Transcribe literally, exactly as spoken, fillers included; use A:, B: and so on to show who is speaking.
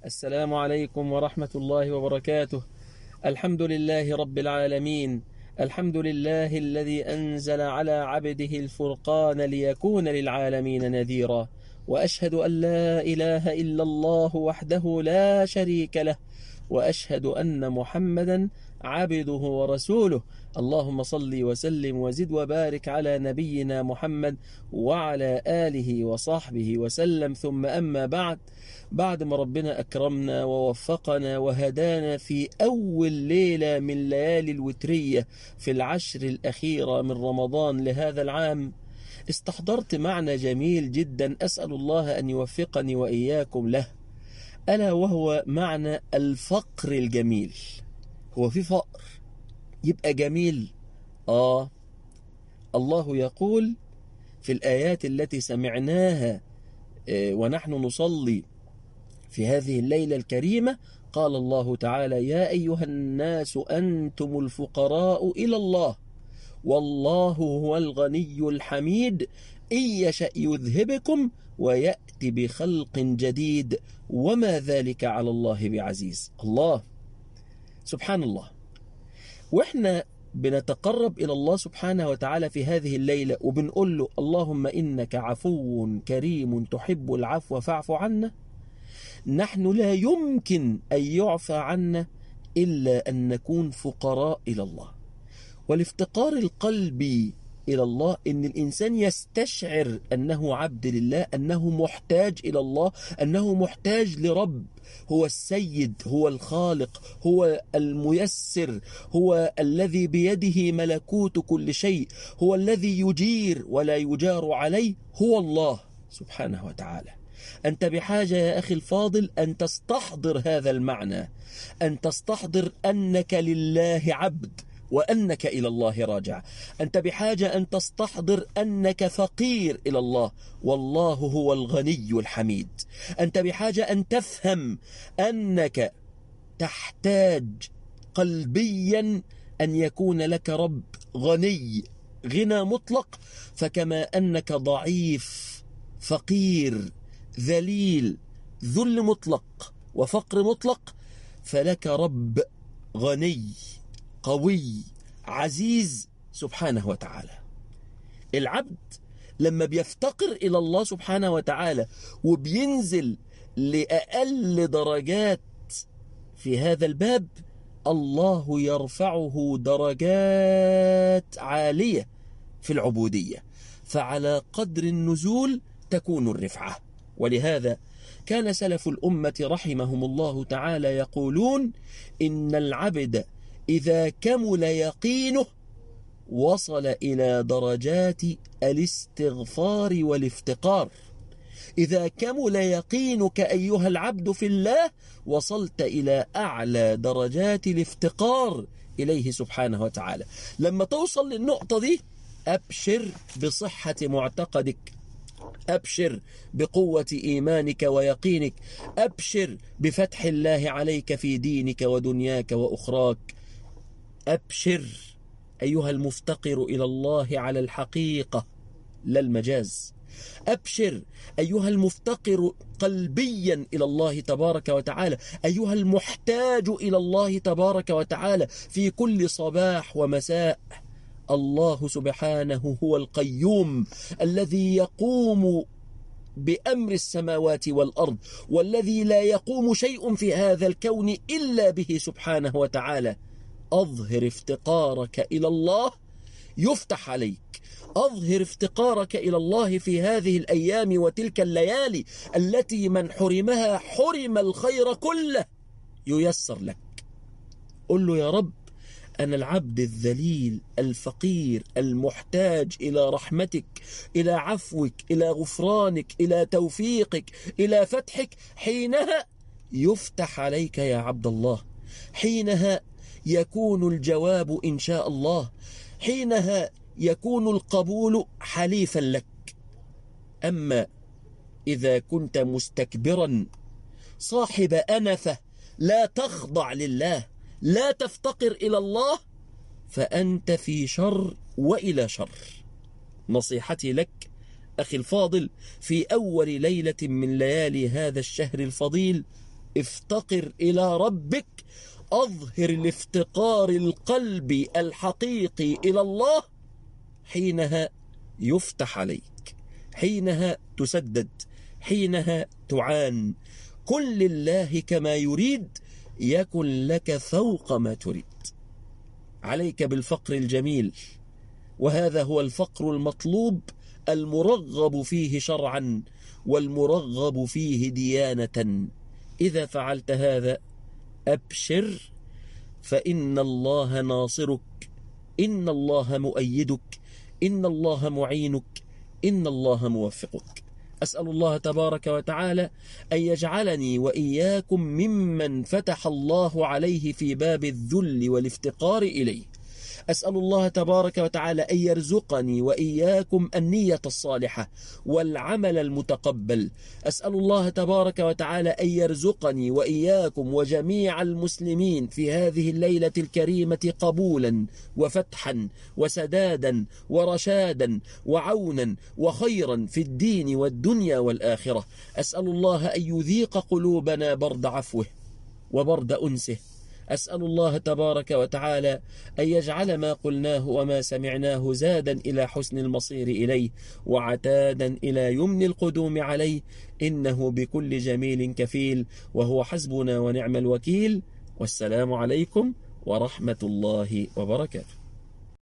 A: السلام عليكم ورحمة الله وبركاته. الحمد لله رب العالمين، الحمد لله الذي أنزل على عبده الفرقان ليكون للعالمين نذيرا، وأشهد أن لا إله إلا الله وحده لا شريك له، وأشهد أن محمدا عبده ورسوله. اللهم صل وسلم وزد وبارك على نبينا محمد وعلى آله وصحبه وسلم. ثم أما بعد، بعد ما ربنا أكرمنا ووفقنا وهدانا في أول ليلة من ليالي الوترية في العشر الأخيرة من رمضان لهذا العام، استحضرت معنى جميل جدا أسأل الله أن يوفقني وإياكم له، ألا وهو معنى الفقر الجميل. هو في فقر يبقى جميل؟ آه الله يقول في الآيات التي سمعناها ونحن نصلي في هذه الليلة الكريمة، قال الله تعالى: يا أيها الناس أنتم الفقراء إلى الله والله هو الغني الحميد إن يشأ يذهبكم ويأتي بخلق جديد وما ذلك على الله بعزيز. الله سبحان الله. وإحنا بنتقرب إلى الله سبحانه وتعالى في هذه الليلة وبنقول له: اللهم إنك عفو كريم تحب العفو فاعف عنا. نحن لا يمكن أن يعفى عنا إلا أن نكون فقراء إلى الله. والافتقار القلبي إلى الله إن الإنسان يستشعر أنه عبد لله، أنه محتاج إلى الله، أنه محتاج لرب هو السيد، هو الخالق، هو الميسر، هو الذي بيده ملكوت كل شيء، هو الذي يجير ولا يجار عليه، هو الله سبحانه وتعالى. أنت بحاجة يا أخي الفاضل أن تستحضر هذا المعنى، أن تستحضر أنك لله عبد وأنك إلى الله راجع. أنت بحاجة أن تستحضر أنك فقير إلى الله والله هو الغني الحميد. أنت بحاجة أن تفهم أنك تحتاج قلبيا أن يكون لك رب غني غنى مطلق، فكما أنك ضعيف فقير ذليل ذل مطلق وفقر مطلق، فلك رب غني قوي عزيز سبحانه وتعالى. العبد لما بيفتقر إلى الله سبحانه وتعالى وبينزل لأقل درجات في هذا الباب، الله يرفعه درجات عالية في العبودية، فعلى قدر النزول تكون الرفعة. ولهذا كان سلف الأمة رحمهم الله تعالى يقولون: إن العبد إذا كمل يقينه وصل إلى درجات الاستغفار والافتقار. إذا كمل يقينك أيها العبد في الله وصلت إلى أعلى درجات الافتقار إليه سبحانه وتعالى. لما توصل للنقطة دي أبشر بصحة معتقدك، أبشر بقوة إيمانك ويقينك، أبشر بفتح الله عليك في دينك ودنياك وأخراك. أبشر أيها المفتقر إلى الله على الحقيقة لا المجاز. أبشر أيها المفتقر قلبيا إلى الله تبارك وتعالى، أيها المحتاج إلى الله تبارك وتعالى في كل صباح ومساء. الله سبحانه هو القيوم الذي يقوم بأمر السماوات والأرض، والذي لا يقوم شيء في هذا الكون إلا به سبحانه وتعالى. أظهر افتقارك إلى الله يفتح عليك، أظهر افتقارك إلى الله في هذه الأيام وتلك الليالي التي من حرمها حرم الخير كله ييسر لك. قل له: يا رب أنا العبد الذليل الفقير المحتاج إلى رحمتك، إلى عفوك، إلى غفرانك، إلى توفيقك، إلى فتحك. حينها يفتح عليك يا عبد الله، حينها يكون الجواب إن شاء الله، حينها يكون القبول حليفا لك. أما إذا كنت مستكبرا صاحب أنفة لا تخضع لله، لا تفتقر إلى الله، فأنت في شر وإلى شر. نصيحتي لك أخي الفاضل في أول ليلة من ليالي هذا الشهر الفضيل: افتقر إلى ربك، أظهر الافتقار القلبي الحقيقي إلى الله، حينها يفتح عليك، حينها تسدد، حينها تعان. كن لله كما يريد يكن لك فوق ما تريد. عليك بالفقر الجميل، وهذا هو الفقر المطلوب المرغب فيه شرعا والمرغب فيه ديانة. إذا فعلت هذا أبشر، فإن الله ناصرك، إن الله مؤيدك، إن الله معينك، إن الله موفقك. أسأل الله تبارك وتعالى أن يجعلني وإياكم ممن فتح الله عليه في باب الذل والافتقار إليه. أسأل الله تبارك وتعالى أن يرزقني وإياكم النية الصالحة والعمل المتقبل. أسأل الله تبارك وتعالى أن يرزقني وإياكم وجميع المسلمين في هذه الليلة الكريمة قبولا وفتحا وسدادا ورشادا وعونا وخيرا في الدين والدنيا والآخرة. أسأل الله أن يذيق قلوبنا برد عفوه وبرد أنسه. أسأل الله تبارك وتعالى أن يجعل ما قلناه وما سمعناه زادا إلى حسن المصير إليه وعتادا إلى يمن القدوم عليه، إنه بكل جميل كفيل، وهو حسبنا ونعم الوكيل. والسلام عليكم ورحمة الله وبركاته.